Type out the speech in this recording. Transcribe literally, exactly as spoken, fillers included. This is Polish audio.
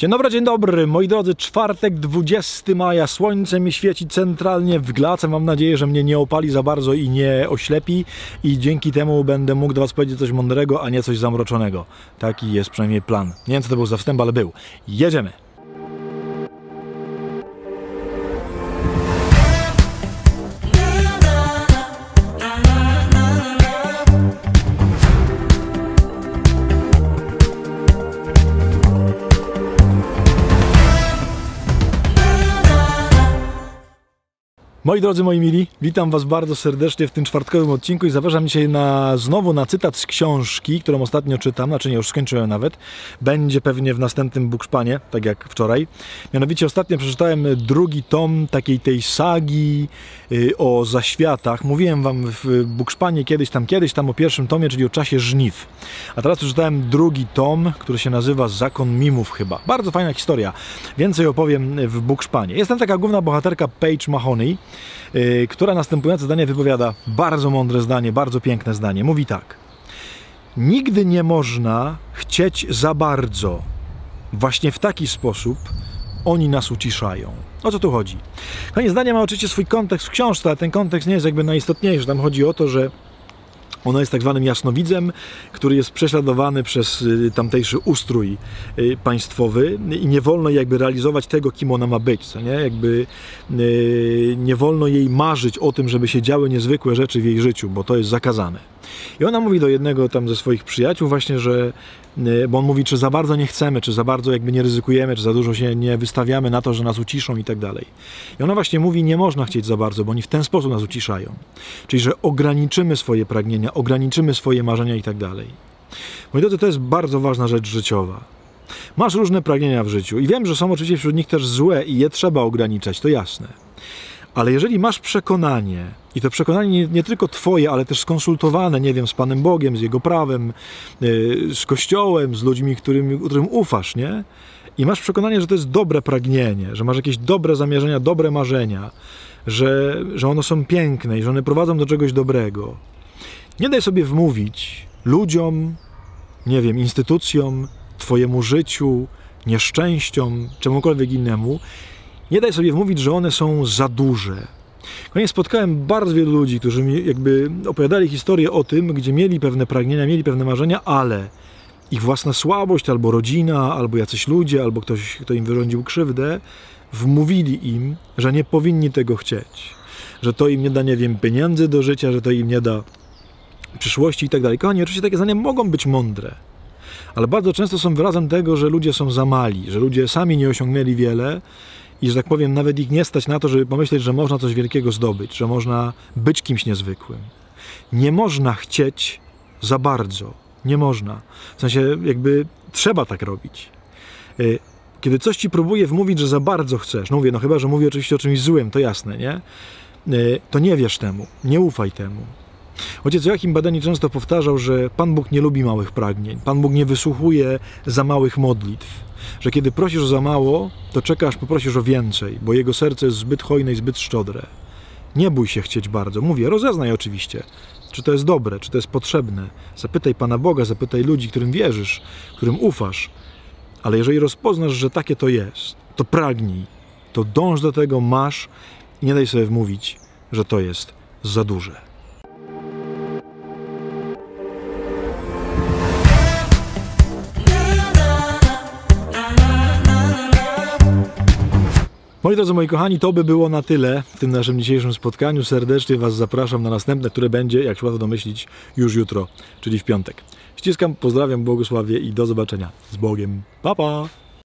Dzień dobry, dzień dobry, moi drodzy, czwartek, dwudziestego maja, słońce mi świeci centralnie w glace, mam nadzieję, że mnie nie opali za bardzo i nie oślepi i dzięki temu będę mógł do was powiedzieć coś mądrego, a nie coś zamroczonego. Taki jest przynajmniej plan. Nie wiem, co to był za wstęp, ale był. Jedziemy! Moi drodzy, moi mili, witam was bardzo serdecznie w tym czwartkowym odcinku i zapraszam dzisiaj na, znowu na cytat z książki, którą ostatnio czytam, znaczy nie, już skończyłem nawet. Będzie pewnie w następnym Bukszpanie, tak jak wczoraj. Mianowicie ostatnio przeczytałem drugi tom takiej tej sagi y, o zaświatach. Mówiłem wam w Bukszpanie kiedyś tam, kiedyś tam o pierwszym tomie, czyli o czasie żniw. A teraz przeczytałem drugi tom, który się nazywa Zakon Mimów chyba. Bardzo fajna historia. Więcej opowiem w Bukszpanie. Jest tam taka główna bohaterka Paige Mahoney, Yy, która następujące zdanie wypowiada. Bardzo mądre zdanie, bardzo piękne zdanie. Mówi tak: nigdy nie można chcieć za bardzo. Właśnie w taki sposób oni nas uciszają. O co tu chodzi? Koniec zdania ma oczywiście swój kontekst w książce, ale ten kontekst nie jest jakby najistotniejszy. Tam chodzi o to, że ona jest tak zwanym jasnowidzem, który jest prześladowany przez tamtejszy ustrój państwowy i nie wolno jakby realizować tego, kim ona ma być, co nie? Jakby nie wolno jej marzyć o tym, żeby się działy niezwykłe rzeczy w jej życiu, bo to jest zakazane. I ona mówi do jednego tam ze swoich przyjaciół właśnie, że, bo on mówi, czy za bardzo nie chcemy, czy za bardzo jakby nie ryzykujemy, czy za dużo się nie wystawiamy na to, że nas uciszą i tak dalej. I ona właśnie mówi, nie można chcieć za bardzo, bo oni w ten sposób nas uciszają. Czyli, że ograniczymy swoje pragnienia, ograniczymy swoje marzenia i tak dalej. Moi drodzy, to jest bardzo ważna rzecz życiowa. Masz różne pragnienia w życiu i wiem, że są oczywiście wśród nich też złe i je trzeba ograniczać, to jasne. Ale jeżeli masz przekonanie, i to przekonanie nie, nie tylko twoje, ale też skonsultowane, nie wiem, z Panem Bogiem, z Jego prawem, yy, z Kościołem, z ludźmi, którym, którym ufasz, nie? I masz przekonanie, że to jest dobre pragnienie, że masz jakieś dobre zamierzenia, dobre marzenia, że, że one są piękne i że one prowadzą do czegoś dobrego. Nie daj sobie wmówić ludziom, nie wiem, instytucjom, twojemu życiu, nieszczęściom, czemukolwiek innemu, nie daj sobie wmówić, że one są za duże. Koniec spotkałem bardzo wielu ludzi, którzy mi jakby opowiadali historię o tym, gdzie mieli pewne pragnienia, mieli pewne marzenia, ale ich własna słabość, albo rodzina, albo jacyś ludzie, albo ktoś, kto im wyrządził krzywdę, wmówili im, że nie powinni tego chcieć. Że to im nie da, nie wiem, pieniędzy do życia, że to im nie da przyszłości i tak dalej. Kochani, oczywiście takie zdania mogą być mądre, ale bardzo często są wyrazem tego, że ludzie są za mali, że ludzie sami nie osiągnęli wiele, i, że tak powiem, nawet ich nie stać na to, żeby pomyśleć, że można coś wielkiego zdobyć, że można być kimś niezwykłym. Nie można chcieć za bardzo. Nie można. W sensie, jakby trzeba tak robić. Kiedy coś ci próbuje wmówić, że za bardzo chcesz, no mówię, no chyba, że mówię oczywiście o czymś złym, to jasne, nie? To nie wierz temu, nie ufaj temu. Ojciec Joachim Badeni często powtarzał, że Pan Bóg nie lubi małych pragnień. Pan Bóg nie wysłuchuje za małych modlitw. Że kiedy prosisz o za mało, to czekasz, poprosisz o więcej, bo Jego serce jest zbyt hojne i zbyt szczodre. Nie bój się chcieć bardzo. Mówię, rozeznaj oczywiście, czy to jest dobre, czy to jest potrzebne. Zapytaj Pana Boga, zapytaj ludzi, którym wierzysz, którym ufasz. Ale jeżeli rozpoznasz, że takie to jest, to pragnij, to dąż do tego, masz i nie daj sobie wmówić, że to jest za duże. Moi drodzy, moi kochani, to by było na tyle w tym naszym dzisiejszym spotkaniu. Serdecznie was zapraszam na następne, które będzie, jak się łatwo domyślić, już jutro, czyli w piątek. Ściskam, pozdrawiam, błogosławię i do zobaczenia. Z Bogiem. Pa, pa!